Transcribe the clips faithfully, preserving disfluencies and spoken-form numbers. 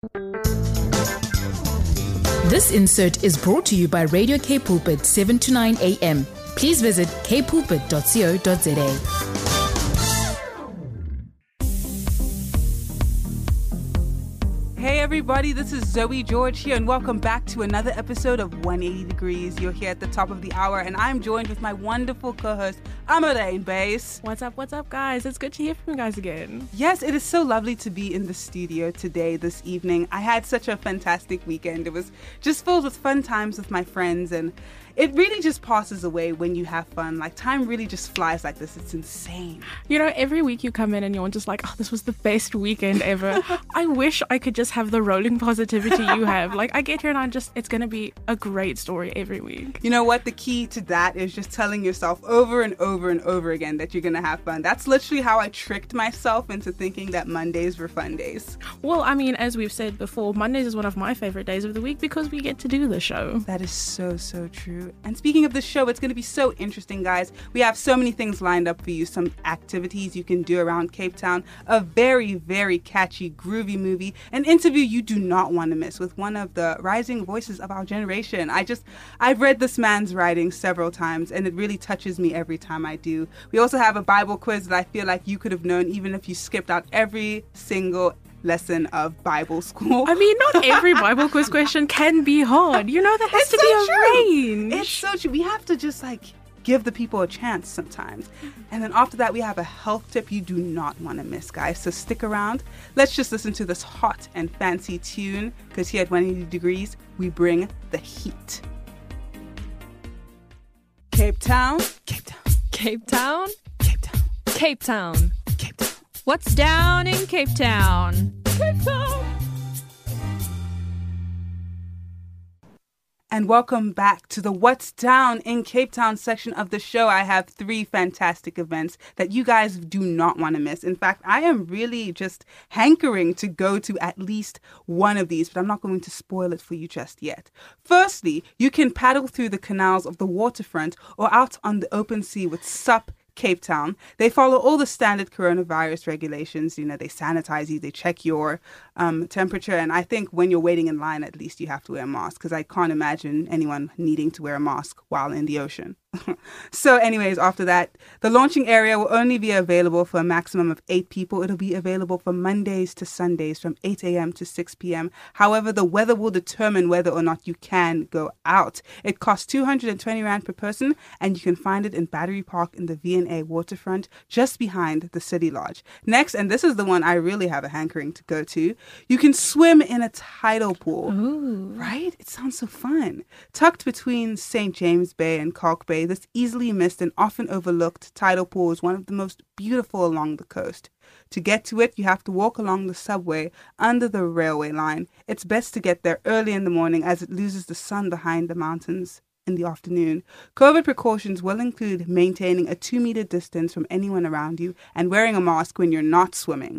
This insert is brought to you by Radio K Pulpit seven to nine a.m. Please visit k pulpit dot co dot za. Hey everybody, this is Zoe George here, and welcome back to another episode of one eighty degrees. You're here at the top of the hour, and I'm joined with my wonderful co-host, Amarain Bass. What's up, what's up, guys? It's good to hear from you guys again. Yes, it is so lovely to be in the studio today, this evening. I had such a fantastic weekend. It was just filled with fun times with my friends, and it really just passes away when you have fun. Like, time really just flies like this. It's insane. You know, every week you come in and you're just like, oh, this was the best weekend ever. I wish I could just have the rolling positivity you have. Like, I get here and I just, it's going to be a great story every week. You know what? The key to that is just telling yourself over and over and over again that you're going to have fun. That's literally how I tricked myself into thinking that Mondays were fun days. Well, I mean, as we've said before, Mondays is one of my favorite days of the week because we get to do the show. That is so, so true. And speaking of the show, it's going to be so interesting, guys. We have so many things lined up for you. Some activities you can do around Cape Town, a very, very catchy, groovy movie, an interview you do not want to miss with one of the rising voices of our generation. I just, I've read this man's writing several times, and it really touches me every time I do. We also have a Bible quiz that I feel like you could have known even if you skipped out every single lesson of Bible school. I mean, not every Bible quiz question can be hard. You know, there has it's to so be a true. range. It's so true. We have to just like give the people a chance sometimes. And then after that, we have a health tip you do not want to miss, guys. So stick around. Let's just listen to this hot and fancy tune, because here at one eighty degrees, we bring the heat. Cape Town, Cape Town, Cape Town, Cape Town, Cape Town. Cape Town. What's down in Cape Town? Cape Town. And welcome back to the What's Down in Cape Town section of the show. I have three fantastic events that you guys do not want to miss. In fact, I am really just hankering to go to at least one of these, but I'm not going to spoil it for you just yet. Firstly, you can paddle through the canals of the waterfront or out on the open sea with S U P Cape Town. They follow all the standard coronavirus regulations. You know, they sanitize you, they check your um, temperature. And I think when you're waiting in line, at least you have to wear a mask, because I can't imagine anyone needing to wear a mask while in the ocean. So anyways, after that, the launching area will only be available for a maximum of eight people. It'll be available from Mondays to Sundays from eight a.m. to six p.m. However, the weather will determine whether or not you can go out. It costs two hundred twenty rand per person, and you can find it in Battery Park in the V and A waterfront, just behind the City Lodge. Next, and this is the one I really have a hankering to go to, you can swim in a tidal pool. Ooh. Right? It sounds so fun. Tucked between Saint James Bay and Kalk Bay, this easily missed and often overlooked tidal pool is one of the most beautiful along the coast. To get to it, you have to walk along the subway under the railway line. It's best to get there early in the morning as it loses the sun behind the mountains in the afternoon. COVID precautions will include maintaining a two meter distance from anyone around you and wearing a mask when you're not swimming.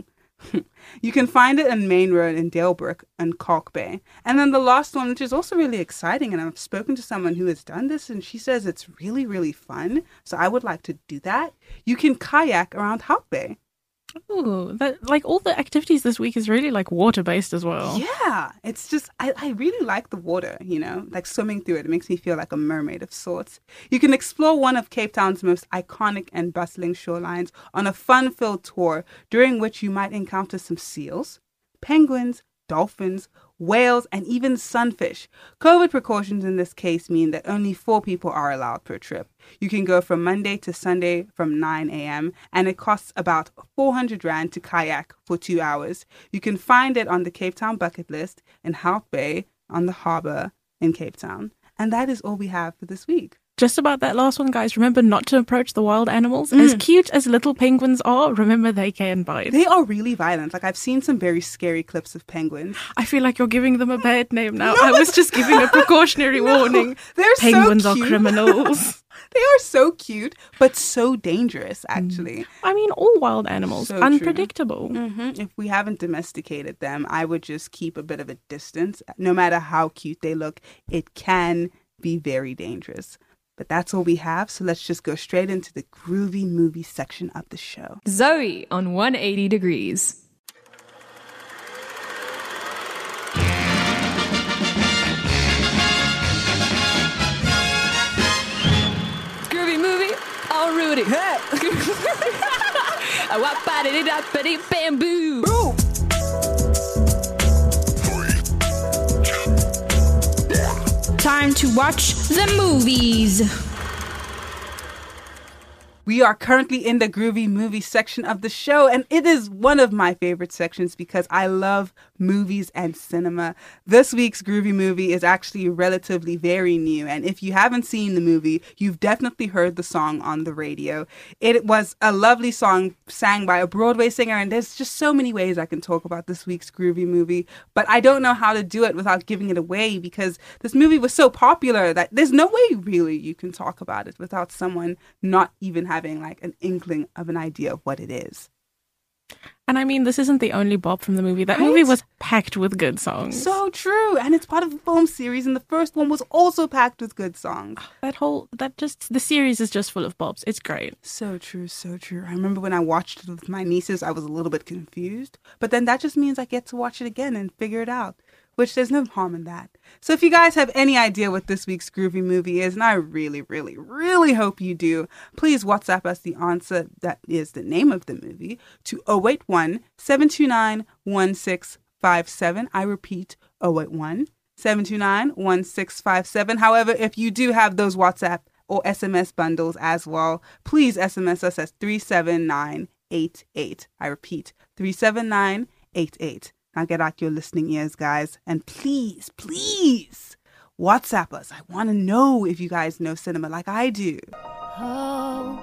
You can find it on Main Road in Dalebrook and Kalk Bay. And then the last one, which is also really exciting, and I've spoken to someone who has done this, and she says it's really, really fun. So I would like to do that. You can kayak around Hout Bay. Ooh, that, like all the activities this week is really like water-based as well. Yeah, it's just, I, I really like the water, you know, like swimming through it. It makes me feel like a mermaid of sorts. You can explore one of Cape Town's most iconic and bustling shorelines on a fun-filled tour, during which you might encounter some seals, penguins, dolphins, whales, and even sunfish. COVID precautions in this case mean that only four people are allowed per trip. You can go from Monday to Sunday from nine a.m. and it costs about four hundred rand to kayak for two hours. You can find it on the Cape Town bucket list in Hout Bay on the harbour in Cape Town. And that is all we have for this week. Just about that last one, guys, remember not to approach the wild animals. Mm. As cute as little penguins are, remember they can bite. They are really violent. Like, I've seen some very scary clips of penguins. I feel like you're giving them a bad name now. No. I was just giving a precautionary no, warning. They're Penguins so are criminals. They are so cute, but so dangerous, actually. I mean, all wild animals, so unpredictable. Mm-hmm. If we haven't domesticated them, I would just keep a bit of a distance. No matter how cute they look, it can be very dangerous. But that's all we have, so let's just go straight into the groovy movie section of the show. Zoe on one eighty degrees. booty, hey. Wap-a-dee-dee-dap-a-dee, bamboo. Time to watch the movies. We are currently in the groovy movie section of the show, and it is one of my favorite sections because I love movies and cinema. This week's groovy movie is actually relatively very new, and if you haven't seen the movie, you've definitely heard the song on the radio. It was a lovely song sang by a Broadway singer, and there's just so many ways I can talk about this week's groovy movie, but I don't know how to do it without giving it away because this movie was so popular that there's no way really you can talk about it without someone not even having having like an inkling of an idea of what it is. And I mean, this isn't the only bop from the movie. That Right? movie was packed with good songs. So true. And it's part of the film series, and the first one was also packed with good songs. That whole, that just, the series is just full of bops. It's great. So true, so true. I remember when I watched it with my nieces, I was a little bit confused. But then that just means I get to watch it again and figure it out, which there's no harm in that. So if you guys have any idea what this week's groovy movie is, and I really, really, really hope you do, please WhatsApp us the answer that is the name of the movie to oh eight one, seven two nine, one six five seven. I repeat, oh eight one, seven two nine, one six five seven. However, if you do have those WhatsApp or S M S bundles as well, please S M S us at three seven nine eight eight. I repeat, three seven nine eight eight. Now get out your listening ears, guys, and please, please WhatsApp us. I want to know if you guys know cinema like I do. Oh,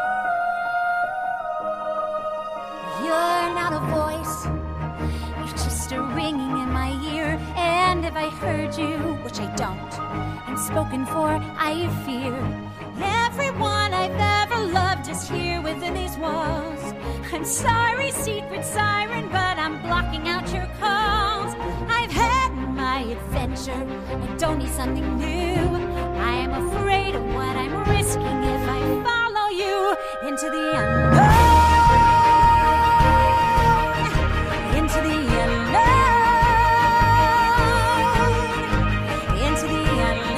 you're not a voice, you're just a ringing in my ear. And if I heard you, which I don't, and spoken for, I fear. Everyone I've ever loved is here within these walls. I'm sorry, secret siren, but I'm blocking out your calls. I've had my adventure, I don't need something new. I am afraid of what I'm risking if I follow you into the unknown. Into the unknown. Into the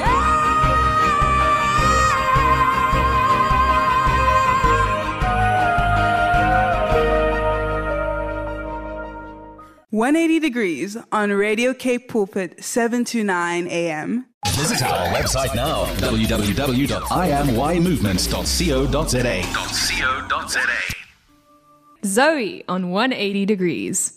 one eighty degrees on Radio Cape Pulpit, seven to nine a.m. Visit our website now, w w w dot i am y movement dot co dot z a. Zoe on one eighty degrees.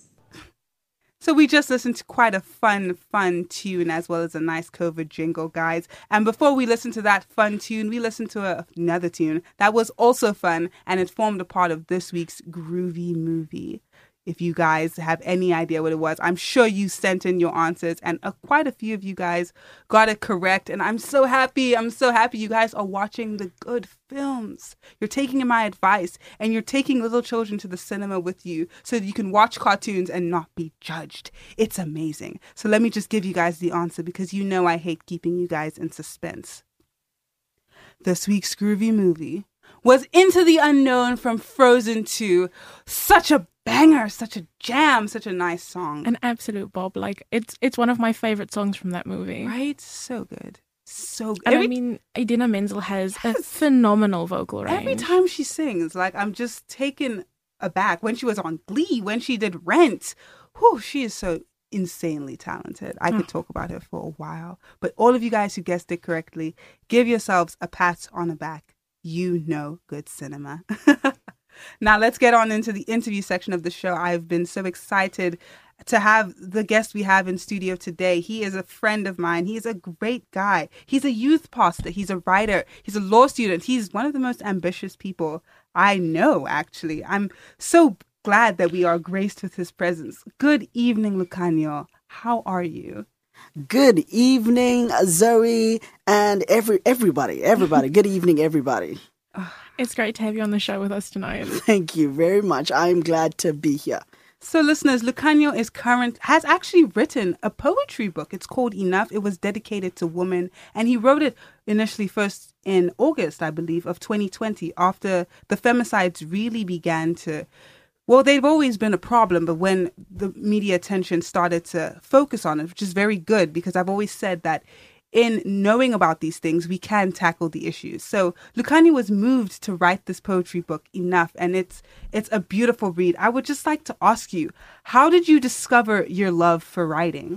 So we just listened to quite a fun, fun tune as well as a nice COVID jingle, guys. And before we listened to that fun tune, we listened to a, another tune that was also fun, and it formed a part of this week's groovy movie. If you guys have any idea what it was, I'm sure you sent in your answers, and uh, quite a few of you guys got it correct. And I'm so happy. I'm so happy you guys are watching the good films. You're taking my advice, and you're taking little children to the cinema with you so that you can watch cartoons and not be judged. It's amazing. So let me just give you guys the answer, because you know I hate keeping you guys in suspense. This week's groovy movie was Into the Unknown from Frozen two. Such a banger, such a jam, such a nice song. An absolute bob. Like, it's it's one of my favorite songs from that movie. Right? So good. So good. And Every, I mean, Idina Menzel has Yes. a phenomenal vocal range. every time she sings, like, I'm just taken aback. When she was on Glee, when she did Rent, whew, she is so insanely talented. I could talk about her for a while. But all of you guys who guessed it correctly, give yourselves a pat on the back. You know good cinema. Now let's get on into the interview section of the show. I've been so excited to have the guest we have in studio today. He is a friend of mine. He's a great guy. He's a youth pastor. He's a writer. He's a law student. He's one of the most ambitious people I know, actually. I'm so glad that we are graced with his presence. Good evening, Lucanio. How are you? Good evening, Zoe, and every everybody, everybody. Good evening, everybody. It's great to have you on the show with us tonight. Thank you very much. I'm glad to be here. So listeners, Lucanio is current, has actually written a poetry book. It's called Enough. It was dedicated to women, and he wrote it initially first in August, I believe, of twenty twenty, after the femicides really began to, well, they've always been a problem, but when the media attention started to focus on it, which is very good, because I've always said that in knowing about these things, we can tackle the issues. So Lukhanyo was moved to write this poetry book, Enough, and it's it's a beautiful read. I would just like to ask you, how did you discover your love for writing?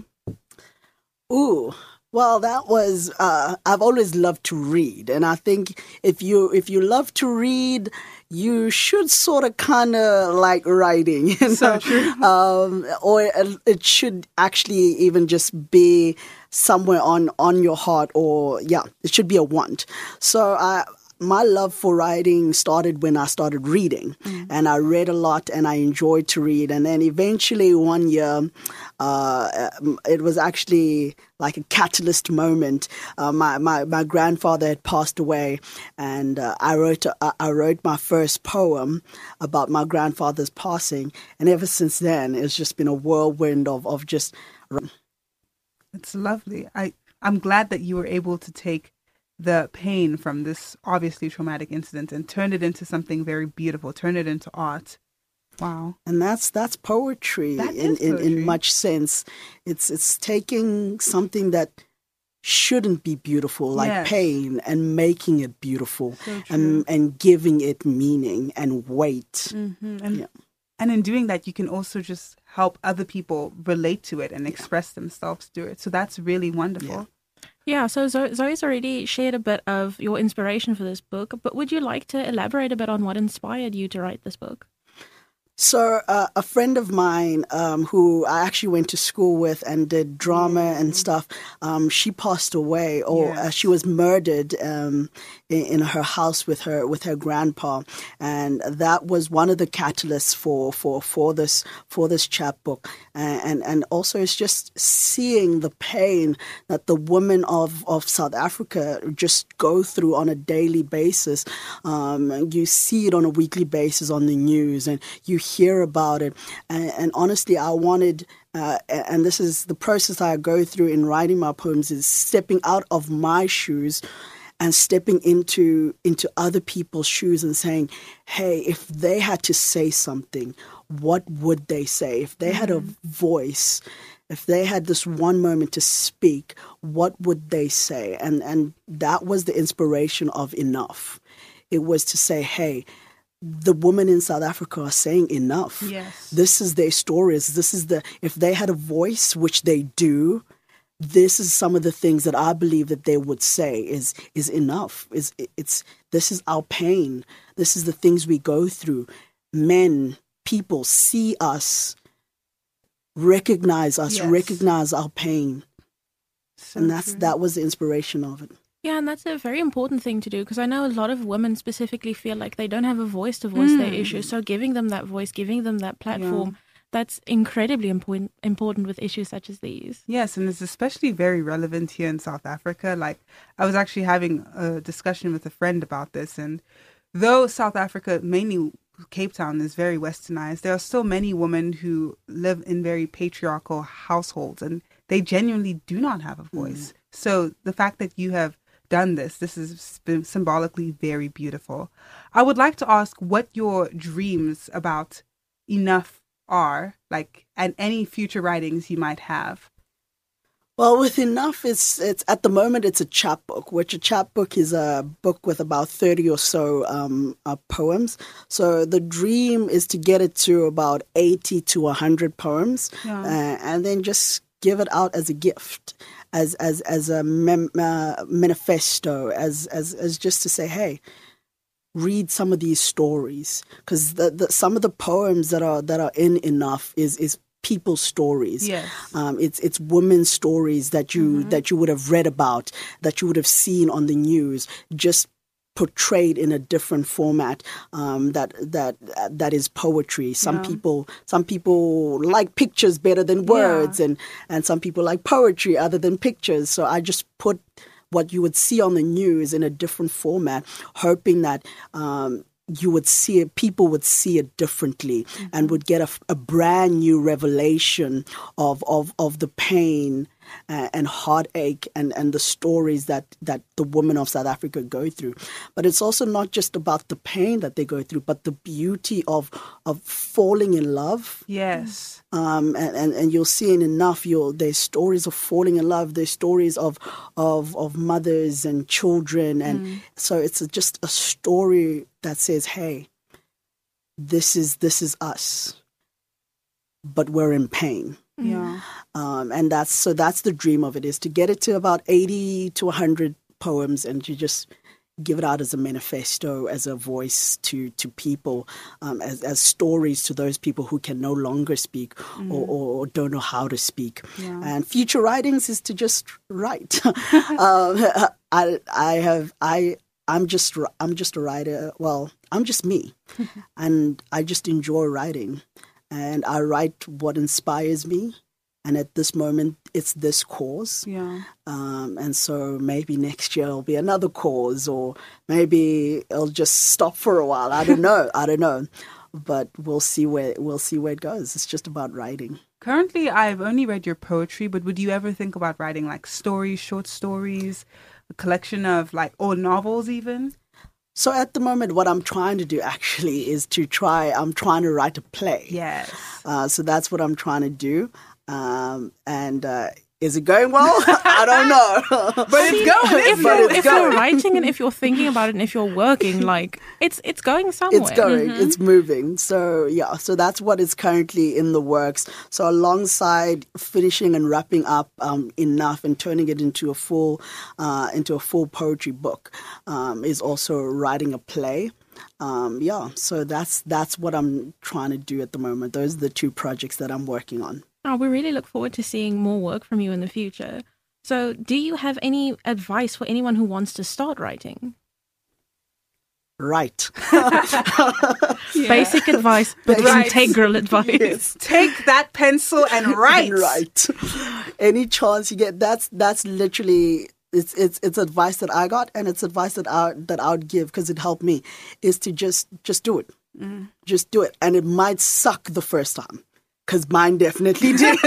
Ooh. Well, that was, uh, I've always loved to read. And I think if you if you love to read, you should sort of kind of like writing. You know? So true. Um, or it should actually even just be somewhere on, on your heart, or, yeah, it should be a want. So I... My love for writing started when I started reading, mm. and I read a lot and I enjoyed to read. And then eventually one year, uh, it was actually like a catalyst moment. Uh, my, my, my grandfather had passed away, and uh, I wrote a, I wrote my first poem about my grandfather's passing. And ever since then, it's just been a whirlwind of, of just... It's lovely. I, I'm glad that you were able to take the pain from this obviously traumatic incident and turn it into something very beautiful, turn it into art. Wow. And that's that's poetry, that in, is poetry. in in much sense. It's it's taking something that shouldn't be beautiful, like yes. pain, and making it beautiful, so and and giving it meaning and weight. Mm-hmm. And, yeah. and in doing that, you can also just help other people relate to it and yeah. express themselves through it. So that's really wonderful. Yeah. Yeah, so Zo- Zoe's already shared a bit of your inspiration for this book, but would you like to elaborate a bit on what inspired you to write this book? So uh, a friend of mine um, who I actually went to school with and did drama mm. and stuff, um, she passed away, or yes. uh, she was murdered um, in, in her house with her with her grandpa, and that was one of the catalysts for for for this for this chapbook, and, and and also it's just seeing the pain that the women of of South Africa just go through on a daily basis. Um, you see it on a weekly basis on the news, and you hear about it, and, and honestly, I wanted, uh, and this is the process I go through in writing my poems, is stepping out of my shoes and stepping into into other people's shoes and saying, hey, if they had to say something, what would they say? If they had a voice, if they had this one moment to speak, what would they say? And and that was the inspiration of Enough. It was to say, hey, the women in South Africa are saying enough. Yes. This is their stories. This is the, if they had a voice, which they do, this is some of the things that I believe that they would say is, is enough. Is it's, this is our pain. This is the things we go through. Men, people see us, recognize us, yes. recognize our pain. So and that's, true. that was the inspiration of it. Yeah, and that's a very important thing to do, because I know a lot of women specifically feel like they don't have a voice to voice mm. their issues. So giving them that voice, giving them that platform, yeah. that's incredibly important important with issues such as these. Yes, and it's especially very relevant here in South Africa. Like, I was actually having a discussion with a friend about this, and though South Africa, mainly Cape Town, is very westernized, there are still many women who live in very patriarchal households, and they genuinely do not have a voice. Mm. So the fact that you have done this, this is symbolically very beautiful. I would like to ask what your dreams about Enough are, like, and any future writings you might have. Well, with Enough, it's it's at the moment it's a chapbook, which a chapbook is a book with about thirty or so um, uh, poems. So the dream is to get it to about eighty to one hundred poems, yeah. uh, and then just give it out as a gift, as as as a mem- uh, manifesto, as as as just to say, hey, read some of these stories, because the, the some of the poems that are that are in Enough is is people's stories. Yes. Um, it's it's women's stories that you mm-hmm. that you would have read about, that you would have seen on the news, just portrayed in a different format, um, that that that is poetry. Some yeah. people some people like pictures better than words, yeah. and and some people like poetry other than pictures. So I just put what you would see on the news in a different format, hoping that um, you would see it, people would see it differently, mm-hmm. and would get a, a brand new revelation of of of the pain and, and heartache and, and the stories that, that the women of South Africa go through. But it's also not just about the pain that they go through, but the beauty of of falling in love. Yes. Um, and, and, and you'll see in enough, you'll, there's stories of falling in love, there's stories of of, of mothers and children. And mm. so it's a, just a story that says, hey, this is this is us, but we're in pain. Yeah. Um, and that's so that's the dream of it, is to get it to about eighty to one hundred poems and to just give it out as a manifesto, as a voice to, to people, um, as, as stories to those people who can no longer speak mm. or, or don't know how to speak. Yeah. And future writings is to just write. um, I I have I I'm just I'm just a writer. Well, I'm just me, and I just enjoy writing. And I write what inspires me. And at this moment, it's this cause. Yeah. Um, and so maybe next year it'll be another cause, or maybe it'll just stop for a while. I don't know. I don't know. But we'll see where we'll see where it goes. It's just about writing. Currently, I've only read your poetry, but would you ever think about writing like stories, short stories, a collection of like, or novels even? So at the moment, what I'm trying to do actually is to try, I'm trying to write a play. Yes. Uh, so that's what I'm trying to do. Um, and uh, is it going well? I don't know. But it's going. If, but you're, it's if going. you're writing and if you're thinking about it and if you're working, like, it's it's going somewhere. It's going. Mm-hmm. It's moving. So, yeah. So that's what is currently in the works. So alongside finishing and wrapping up um, enough and turning it into a full, uh, into a full poetry book um, is also writing a play. Um, yeah. So that's that's what I'm trying to do at the moment. Those are the two projects that I'm working on. Oh, we really look forward to seeing more work from you in the future. So do you have any advice for anyone who wants to start writing? Right. Yeah. Basic advice, but Right. integral advice. Yes. Take that pencil and write. Right. Any chance you get, that's that's literally it's it's it's advice that I got, and it's advice that I that I would give because it helped me, is to just just do it. Mm. Just do it. And it might suck the first time. Because mine definitely did.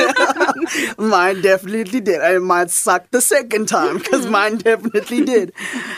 Mine definitely did. And it might suck the second time because mine definitely did.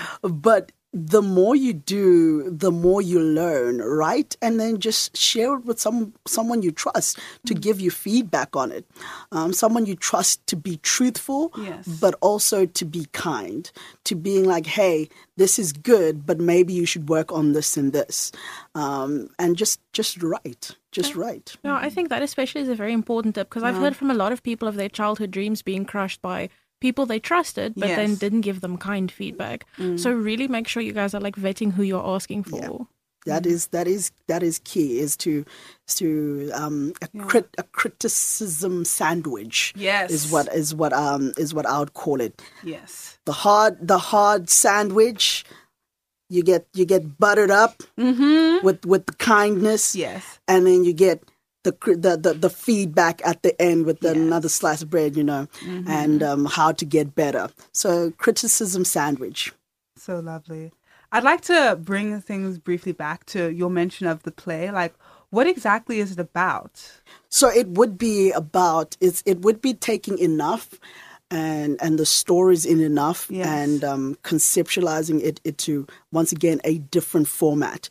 But the more you do, the more you learn, right? And then just share it with some someone you trust to give you feedback on it. Um, someone you trust to be truthful, yes. but also to be kind, to being like, hey, this is good, but maybe you should work on this and this. Um, and just, just write. Just write. No, I think that especially is a very important tip because I've Yeah. heard from a lot of people of their childhood dreams being crushed by people they trusted, but Yes. then didn't give them kind feedback. So really make sure you guys are like vetting who you're asking for. Yeah. That is that is that is key. Is to is to um a crit a criticism sandwich. Yes. is what is what um is what I would call it. Yes. The hard the hard sandwich. You get you get buttered up Mm-hmm. with with the kindness. Yes. And then you get the cri- the the, the feedback at the end with the, Yes. another slice of bread. You know, Mm-hmm. and um, how to get better. So criticism sandwich. So lovely. I'd like to bring things briefly back to your mention of the play. Like, what exactly is it about? So it would be about it's it would be taking enough and and the stories in enough Yes. and um, conceptualizing it into once again a different format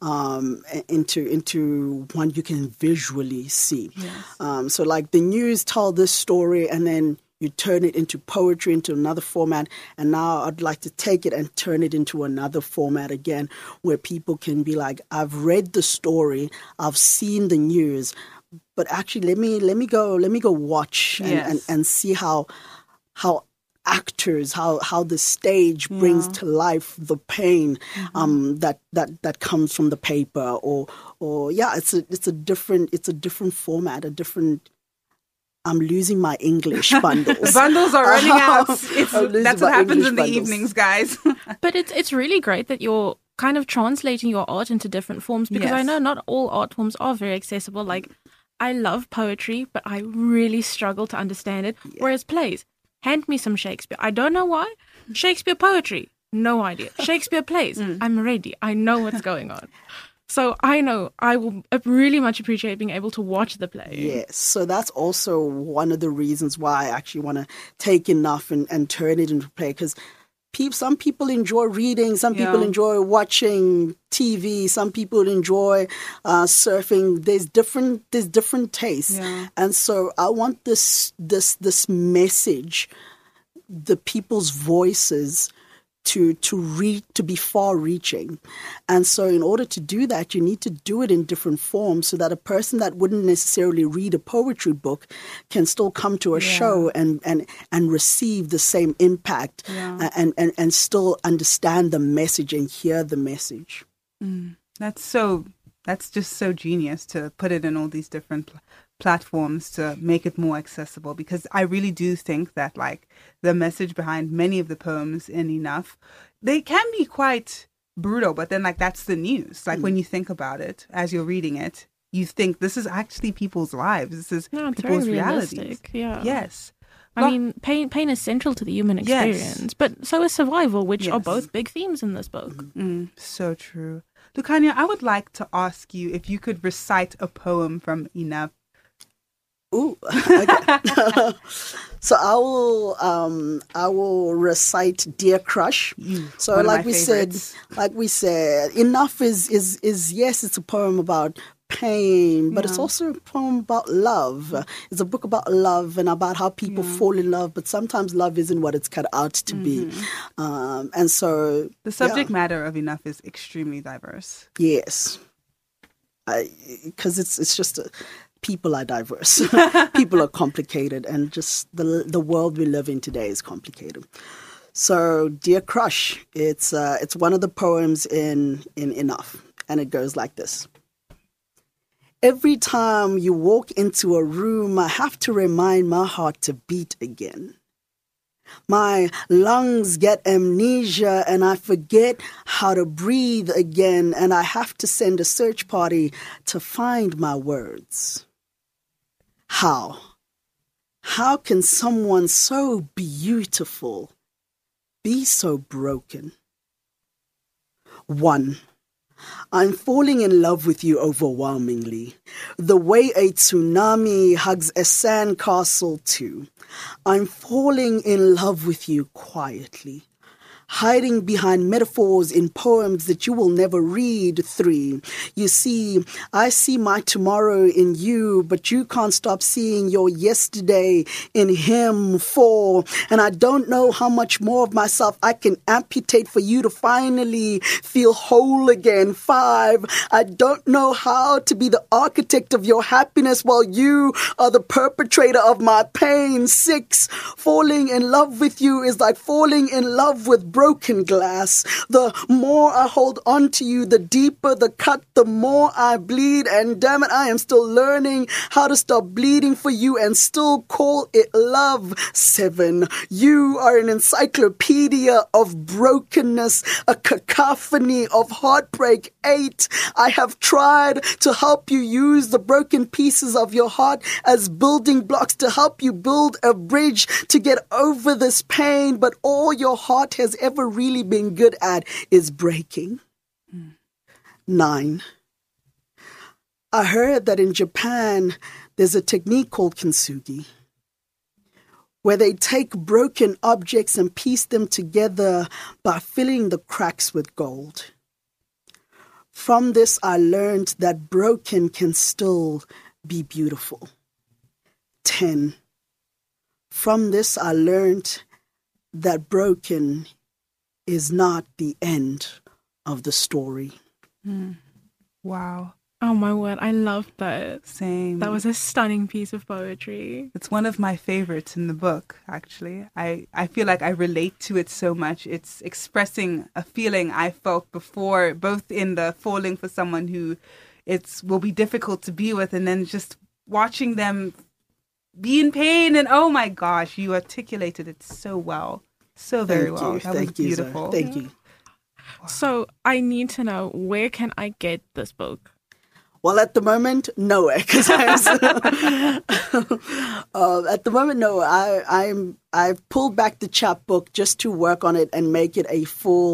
um, into into one you can visually see. Yes. Um, so like the news tell this story and then you turn it into poetry, into another format. And now I'd like to take it and turn it into another format again, where people can be like, I've read the story, I've seen the news, but actually let me let me go let me go watch and, Yes. and, and see how how actors, how how the stage brings to life the pain um, that that that comes from the paper, or or yeah, it's a it's a different it's a different format, a different. I'm losing my English bundles. The bundles are running out. It's, I'm losing that's my what happens English in the bundles. evenings, guys. But it's it's really great that you're kind of translating your art into different forms because I Yes. know not all art forms are very accessible. Like, I love poetry, but I really struggle to understand it. Whereas plays, hand me some Shakespeare. I don't know why. Shakespeare poetry, no idea. Shakespeare plays, I'm ready. I know what's going on. So I know I will really much appreciate being able to watch the play. Yes, so that's also one of the reasons why I actually want to take Enough and, and turn it into play, because pe- some people enjoy reading, some people Yeah. enjoy watching T V, some people enjoy uh, surfing. There's different there's different tastes, Yeah. and so I want this this this message, the people's voices, to to reach, to be far-reaching. And so in order to do that, you need to do it in different forms so that a person that wouldn't necessarily read a poetry book can still come to a Yeah. show and, and, and receive the same impact Yeah. and, and, and still understand the message and hear the message. That's so, that's just so genius to put it in all these different pl- platforms to make it more accessible, because I really do think that like the message behind many of the poems in Enough, they can be quite brutal, but then like that's the news. Like when you think about it as you're reading it, you think this is actually people's lives. This is No, it's people's very realities. realistic. Yeah. Yes. I Lo- mean, pain pain is central to the human Yes. experience, but so is survival, which are Yes. both big themes in this book. Mm, so true. Lukanya, I would like to ask you if you could recite a poem from Enough. Ooh, okay. So I will um I will recite Dear Crush. So one of like my we favorites. said, like we said, Enough is is is yes, it's a poem about pain, but it's Yeah. also a poem about love. It's a book about love and about how people fall in love, but sometimes love isn't what it's cut out to be. Um, and so The subject matter of Enough is extremely diverse. yes, because it's it's just a, people are diverse, people are complicated, and just the the world we live in today is complicated. So, Dear Crush, it's uh, it's one of the poems in in Enough, and it goes like this. Every time you walk into a room, I have to remind my heart to beat again. My lungs get amnesia and I forget how to breathe again, and I have to send a search party to find my words. How? How can someone so beautiful be so broken? One, I'm falling in love with you overwhelmingly, the way a tsunami hugs a sandcastle too. I'm falling in love with you quietly, hiding behind metaphors in poems that you will never read. Three, you see, I see my tomorrow in you, but you can't stop seeing your yesterday in him. Four, and I don't know how much more of myself I can amputate for you to finally feel whole again. Five, I don't know how to be the architect of your happiness while you are the perpetrator of my pain. Six, falling in love with you is like falling in love with broken glass. The more I hold on to you, the deeper the cut, the more I bleed. And damn it, I am still learning how to stop bleeding for you and still call it love. Seven, you are an encyclopedia of brokenness, a cacophony of heartbreak. Eight, I have tried to help you use the broken pieces of your heart as building blocks to help you build a bridge to get over this pain, but all your heart has ever really been good at is breaking. Mm. Nine, I heard that in Japan there's a technique called kintsugi, where they take broken objects and piece them together by filling the cracks with gold. From this, I learned that broken can still be beautiful. Ten, from this, I learned that broken is not the end of the story. Mm. Wow. Oh my word, I loved that. Same. That was a stunning piece of poetry. It's one of my favorites in the book, actually. I, I feel like I relate to it so much. It's expressing a feeling I felt before, both in the falling for someone who it's will be difficult to be with, and then just watching them be in pain. And oh my gosh, you articulated it so well. So very Thank well. you. That Thank was you, beautiful. Zoe. Thank you. So I need to know, where can I get this book? Well, at the moment, nowhere. Because uh, at the moment, no. I I'm I've pulled back the chapbook just to work on it and make it a full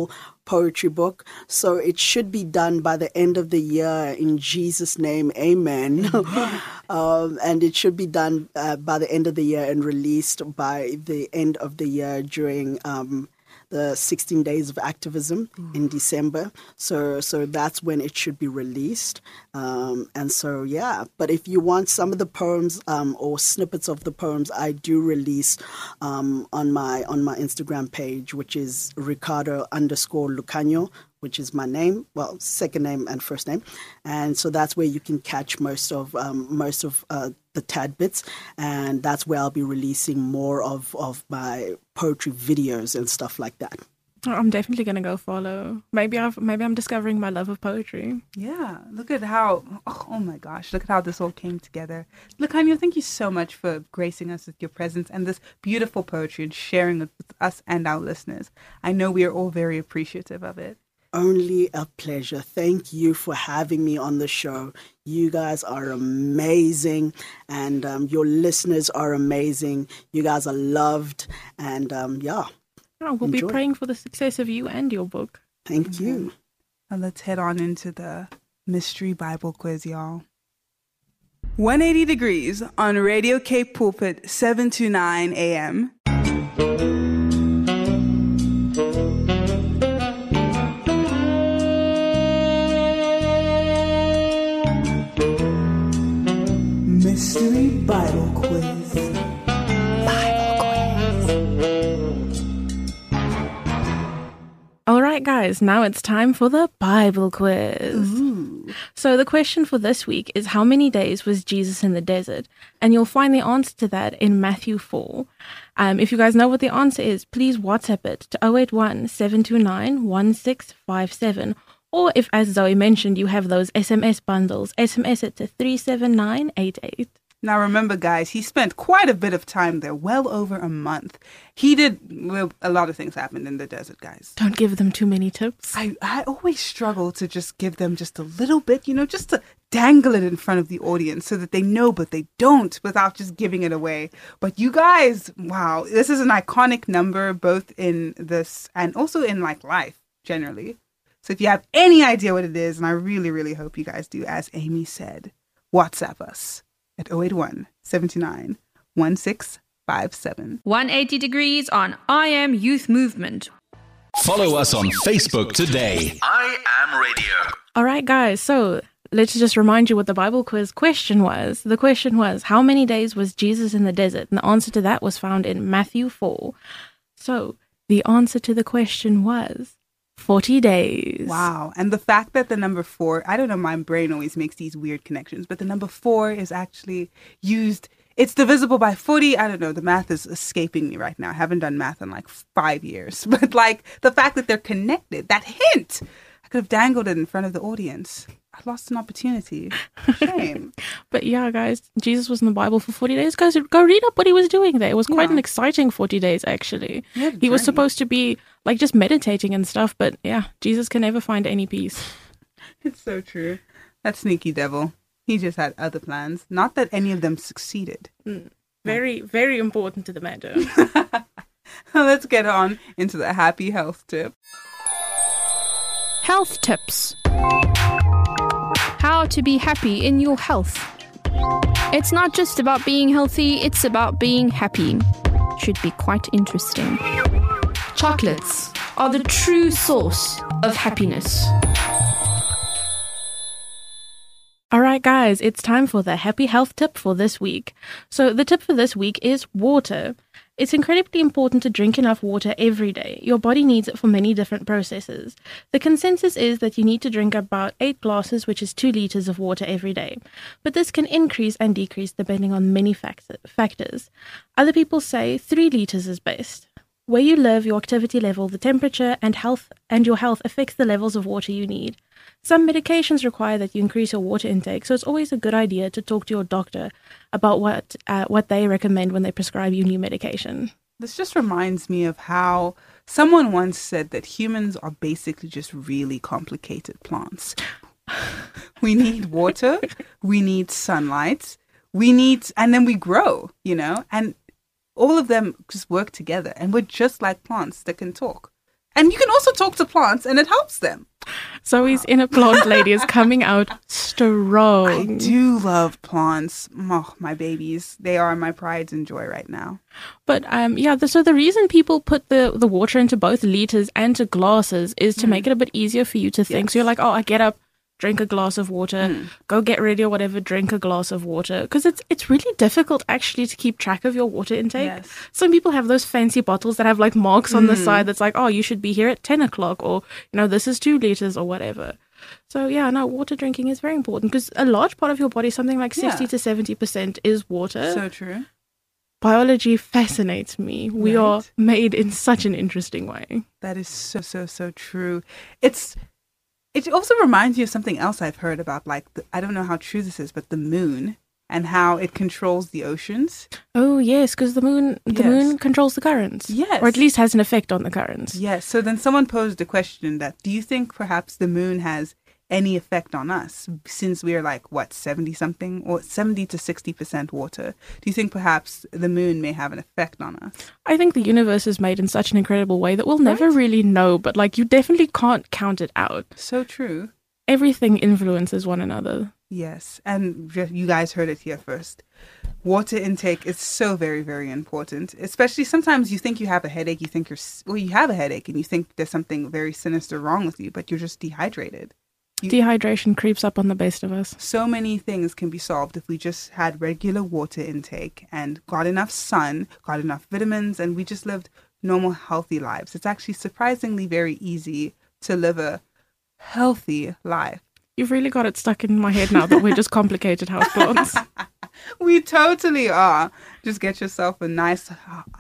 poetry book. So it should be done by the end of the year. In Jesus' name, amen. um, and it should be done uh, by the end of the year and released by the end of the year during um, the sixteen days of activism mm. in December. So so that's when it should be released. Um, and so, yeah. But if you want some of the poems um, or snippets of the poems, I do release um, on my on my Instagram page, which is Ricardo underscore Lucano, which is my name, well, second name and first name. And so that's where you can catch most of um, most of uh, the tad bits. And that's where I'll be releasing more of, of my poetry videos and stuff like that. I'm definitely going to go follow. Maybe I've maybe I'm discovering my love of poetry. Yeah, look at how, oh, oh my gosh, look at how this all came together. Lucano, thank you so much for gracing us with your presence and this beautiful poetry and sharing it with us and our listeners. I know we are all very appreciative of it. Only a pleasure. Thank you for having me on the show. You guys are amazing, and um, your listeners are amazing. You guys are loved, and um, yeah. Oh, we'll Enjoy. be praying for the success of you and your book. Thank mm-hmm. you. Now let's head on into the mystery Bible quiz, y'all. one eighty degrees on Radio Cape Pulpit, seven to nine a.m. Mystery Bible Quiz. Bible Quiz. All right, guys, now it's time for the Bible Quiz. Ooh. So the question for this week is, how many days was Jesus in the desert? And you'll find the answer to that in Matthew four. Um, if you guys know what the answer is, please WhatsApp it to zero eight one, seven two nine, one six five seven. Or if, as Zoe mentioned, you have those S M S bundles, S M S it to three seven nine eight eight. Now remember, guys, he spent quite a bit of time there, well over a month. He did, well, a lot of things happened in the desert, guys. Don't give them too many tips. I, I always struggle to just give them just a little bit, you know, just to dangle it in front of the audience so that they know, but they don't, without just giving it away. But you guys, wow, this is an iconic number, both in this and also in like life generally. So if you have any idea what it is, and I really, really hope you guys do, as Amy said, WhatsApp us at zero eight one, seven two nine, one six five seven. one eighty degrees on I Am Youth Movement. Follow us on Facebook today. I Am Radio. All right, guys, so let's just remind you what the Bible quiz question was. The question was, how many days was Jesus in the desert? And the answer to that was found in Matthew four. So the answer to the question was forty days. Wow. And the fact that the number four, I don't know, my brain always makes these weird connections, but the number four is actually used, it's divisible by forty. I don't know, the math is escaping me right now. I haven't done math in like five years. But like the fact that they're connected, that hint, I could have dangled it in front of the audience. I lost an opportunity. Shame. But yeah, guys, Jesus was in the Bible for forty days. Guys, go read up what he was doing there. It was quite yeah. an exciting forty days, actually. Yeah, he was supposed to be like just meditating and stuff, but yeah, Jesus can never find any peace. It's so true. That sneaky devil. He just had other plans. Not that any of them succeeded. Mm. Very, very important to the matter. Let's get on into the happy health tip. Health tips. How to be happy in your health. It's not just about being healthy, it's about being happy. Should be quite interesting. Chocolates are the true source of happiness. All right, guys, it's time for the happy health tip for this week. So the tip for this week is water. It's incredibly important to drink enough water every day. Your body needs it for many different processes. The consensus is that you need to drink about eight glasses, which is two liters of water every day. But this can increase and decrease depending on many factors. Other people say three liters is best. Where you live, your activity level, the temperature, and health and your health affects the levels of water you need. Some medications require that you increase your water intake, so it's always a good idea to talk to your doctor about what uh, what they recommend when they prescribe you new medication. This just reminds me of how someone once said that humans are basically just really complicated plants. We need water, we need sunlight, we need, and then we grow, you know, and all of them just work together, and we're just like plants that can talk. And you can also talk to plants and it helps them. Zoe's inner plant lady is coming out strong. I do love plants. Oh, my babies. They are my pride and joy right now. But um, yeah, the, so the reason people put the, the water into both liters and to glasses is to mm. make it a bit easier for you to think. Yes. So you're like, oh, I get up, drink a glass of water, mm. go get ready or whatever, drink a glass of water. Because it's it's really difficult actually to keep track of your water intake. Yes. Some people have those fancy bottles that have like marks on mm. the side that's like, oh, you should be here at ten o'clock, or, you know, this is two liters or whatever. So yeah, no, water drinking is very important because a large part of your body, something like sixty yeah. to seventy percent is water. So true. Biology fascinates me. We right. are made in such an interesting way. That is so, so, so true. It's... It also reminds me of something else I've heard about, like, the, I don't know how true this is, but the moon and how it controls the oceans. Oh, yes, because the moon the yes. moon controls the currents. Yes. Or at least has an effect on the currents. Yes. So then someone posed a question that, do you think perhaps the moon has any effect on us since we are like, what, seventy-something or seventy to sixty percent water? Do you think perhaps the moon may have an effect on us? I think the universe is made in such an incredible way that we'll never right? really know, but like you definitely can't count it out. So true. Everything influences one another. Yes. And you guys heard it here first. Water intake is so very, very important, especially sometimes you think you have a headache, you think you're, well, you have a headache and you think there's something very sinister wrong with you, but you're just dehydrated. You, Dehydration creeps up on the best of us. So many things can be solved if we just had regular water intake and got enough sun, got enough vitamins, and we just lived normal, healthy lives. It's actually surprisingly very easy to live a healthy life. You've really got it stuck in my head now that we're just complicated houseplants. We totally are. Just get yourself a nice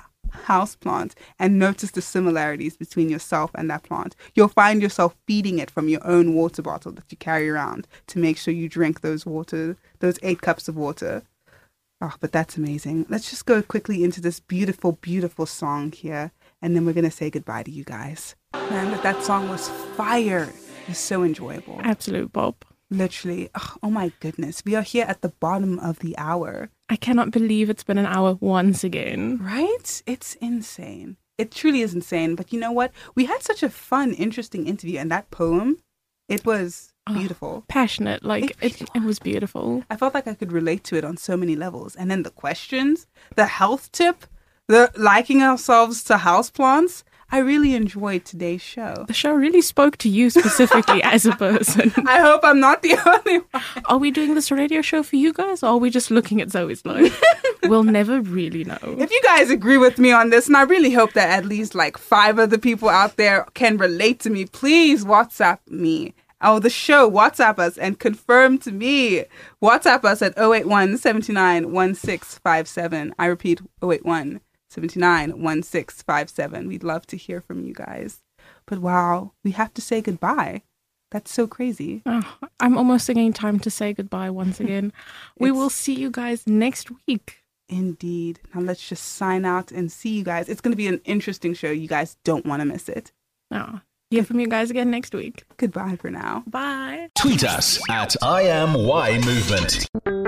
house plant and notice the similarities between yourself and that plant. You'll find yourself feeding it from your own water bottle that you carry around to make sure you drink those water, those eight cups of water. Oh, but that's amazing. Let's just go quickly into this beautiful, beautiful song here, and then we're going to say goodbye to you guys. Man, that, that song was fire. It was so enjoyable. Absolute bop. Literally. Oh, oh my goodness. We are here at the bottom of the hour. I cannot believe it's been an hour once again. Right? It's insane. It truly is insane. But you know what? We had such a fun, interesting interview. And that poem, it was beautiful. Oh, passionate. Like, it, it, it was beautiful. I felt like I could relate to it on so many levels. And then the questions, the health tip, the liking ourselves to houseplants. I really enjoyed today's show. The show really spoke to you specifically as a person. I hope I'm not the only one. Are we doing this radio show for you guys, or are we just looking at Zoe's life? We'll never really know. If you guys agree with me on this, and I really hope that at least like five other people out there can relate to me, please WhatsApp me. Oh, the show, WhatsApp us and confirm to me. WhatsApp us at zero eight one, seven nine, one six five seven. I repeat, zero eight one, seven nine, one six five seven. We'd love to hear from you guys. But wow, we have to say goodbye. That's so crazy. Oh, I'm almost singing Time to Say Goodbye once again. We will see you guys next week. Indeed. Now let's just sign out and see you guys. It's going to be an interesting show. You guys don't want to miss it. Oh, hear from you guys again next week. Goodbye for now. Bye. Tweet us at I am Y Movement.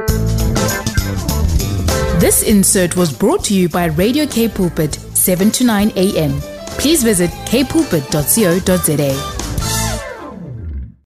This insert was brought to you by Radio K Pulpit, seven to nine a.m. Please visit k pulpit dot co dot za.